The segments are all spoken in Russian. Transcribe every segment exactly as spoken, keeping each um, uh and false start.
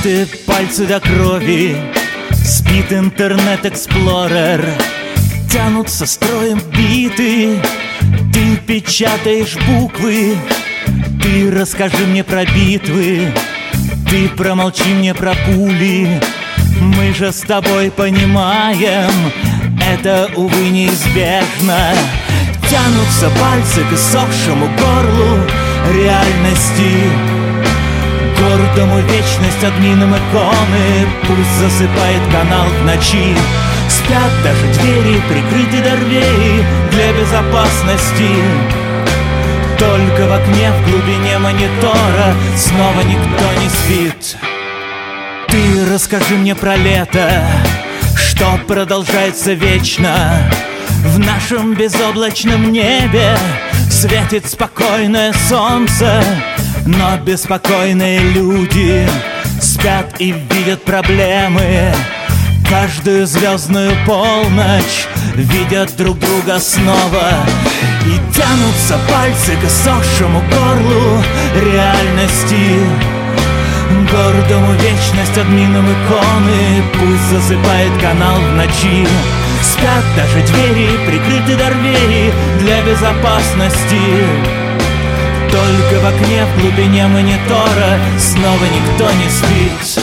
Разбиты пальцы до крови, спит интернет-эксплорер. Тянутся строем биты, ты печатаешь буквы. Ты расскажи мне про битвы, ты промолчи мне про пули. Мы же с тобой понимаем, это, увы, неизбежно. Тянутся пальцы к иссохшему горлу реальности, гордому вечность админам иконы. Пусть засыпает канал в ночи. Спят даже двери, прикрыты до рвей для безопасности. Только в окне в глубине монитора снова никто не спит. Ты расскажи мне про лето, что продолжается вечно. В нашем безоблачном небе светит спокойное солнце, но беспокойные люди спят и видят проблемы. Каждую звездную полночь видят друг друга снова. И тянутся пальцы к иссохшему горлу реальности, гордому вечность админам иконы. Пусть засыпает канал в ночи. Спят даже двери, прикрыты до рвей для безопасности. Только в окне в глубине монитора снова никто не спит.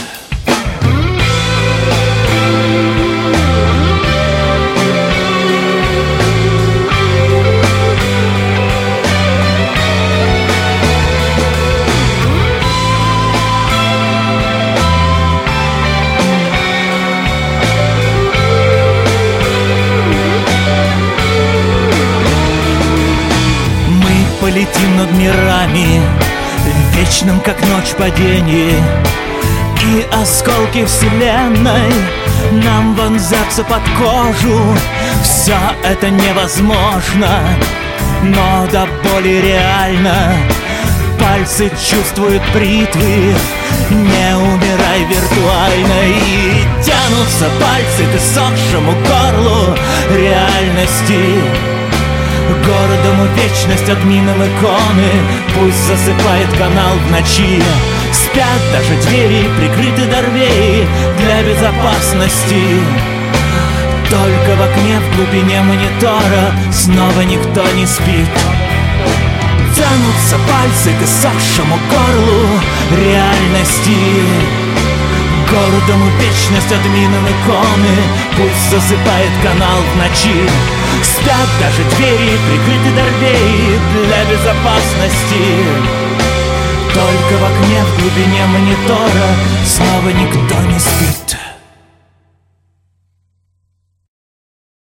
Полетим над мирами, вечным, как ночь, падений. И осколки вселенной нам вонзятся под кожу. Все это невозможно, но до боли реально. Пальцы чувствуют бритвы, не умирай виртуально. И тянутся пальцы к иссохшему горлу реальности, городом вечность админам иконы. Пусть засыпает канал в ночи. Спят даже двери, прикрыты до рвей для безопасности. Только в окне в глубине монитора снова никто не спит. Тянутся пальцы к иссохшему горлу реальности, городом вечность админам иконы. Пусть засыпает канал в ночи. Спят даже двери, прикрыты до рвей для безопасности. Только в окне в глубине монитора снова никто не спит.